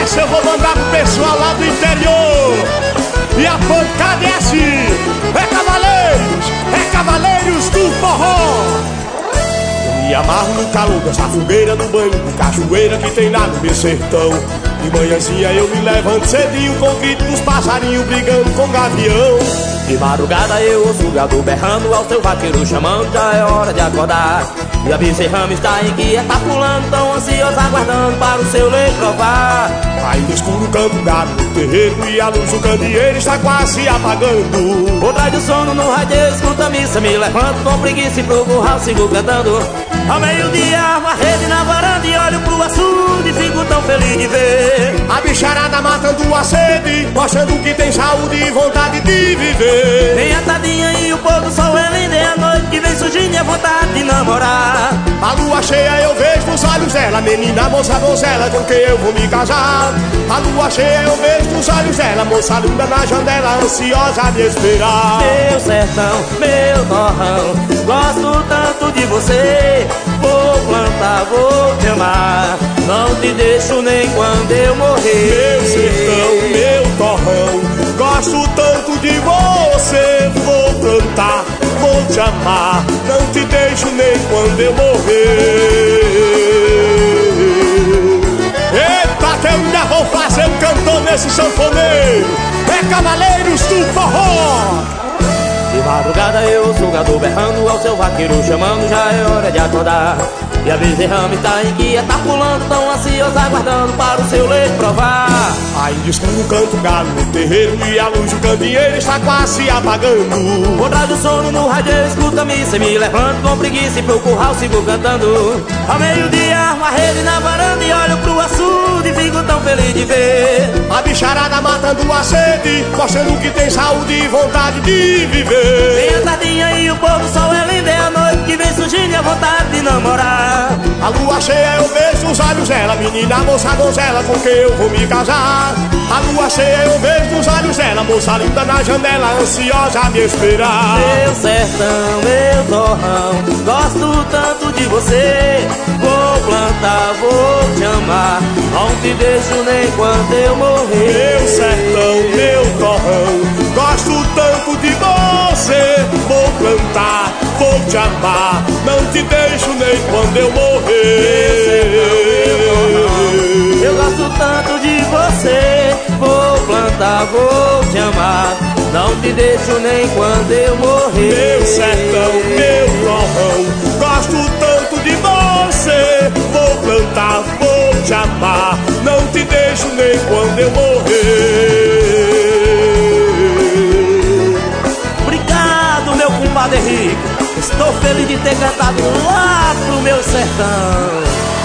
Essa eu vou mandar pro pessoal lá do interior. E a pancada é assim: é cavaleiros do forró. Me amarro no calor dessa fogueira do banho de cachoeira que tem lá no meu sertão. De manhãzinha eu me levanto cedinho com o grito dos passarinhos brigando com gavião. De madrugada eu ouço o gado berrando, ao seu vaqueiro chamando, já é hora de acordar. E a bezerrama está inquieta, tá pulando, tão ansiosa, aguardando para o seu leite provar. Aí no escuro canto gado no terreiro e a luz do candeeiro está quase apagando. Por trás do sono no rádio eu escuto a missa, me levanto com preguiça e pro curral sigo cantando. Ao meio-dia armo a rede na varanda e olho pro açude e fico tão feliz de ver a bicharada matando a sede, mostrando que tem saúde e vontade de viver. Vem a tadinha e o pôr do sol é lindo, é a noite que vem surgindo e a vontade de namorar. A lua cheia eu vejo nos olhos dela, menina, moça, donzela, com quem eu vou me casar. A lua cheia eu vejo nos olhos dela, moça linda na janela, ansiosa de esperar. Meu sertão, meu torrão, gosto tanto de você. Vou plantar, vou te amar, não te deixo nem quando eu morrer. Meu sertão, meu torrão, gosto tanto de você. Vou plantar, vou te amar, não te deixo nem quando eu morrer. Eita, que eu ainda vou fazer um cantor nesse sanfoneiro. É Cavaleiros do Forró. De madrugada eu ouço o gado berrando, ao seu vaqueiro chamando, já é hora de acordar. E a bezerrama está inquieta, tá pulando, tão ansiosa, aguardando para o seu leite provar. Ainda escuro canto galo no terreiro e a luz do candeeiro está quase apagando. Por trás do sono no rádio eu escuto a missa e me levanto com preguiça e pro curral sigo cantando. Ao meio-dia armo a rede na varanda e olho pro açude e fico tão feliz de ver a bicharada matando a sede, mostrando que tem saúde e vontade de viver. Vem a tardinha e o pôr do sol é lindo, é a noite que vem surgindo e a vontade de namorar. A lua cheia eu vejo nos olhos dela, menina, moça, donzela, com quem eu vou me casar. A lua cheia eu vejo nos olhos dela, moça linda na janela, ansiosa a me esperar. Meu sertão, meu torrão, gosto tanto de você. Vou plantar, vou te amar, não te deixo nem quando eu morrer. Meu sertão, meu torrão, gosto tanto de você. Vou plantar, vou te amar, não te deixo nem quando eu morrer. Eu gosto tanto de você. Vou plantar, vou te amar, não te deixo nem quando eu morrer. Meu sertão, meu torrão, gosto tanto de você. Vou plantar, vou te amar, não te deixo nem quando eu morrer. Obrigado, meu compadre Henrique. Estou feliz de ter cantado lá pro meu sertão.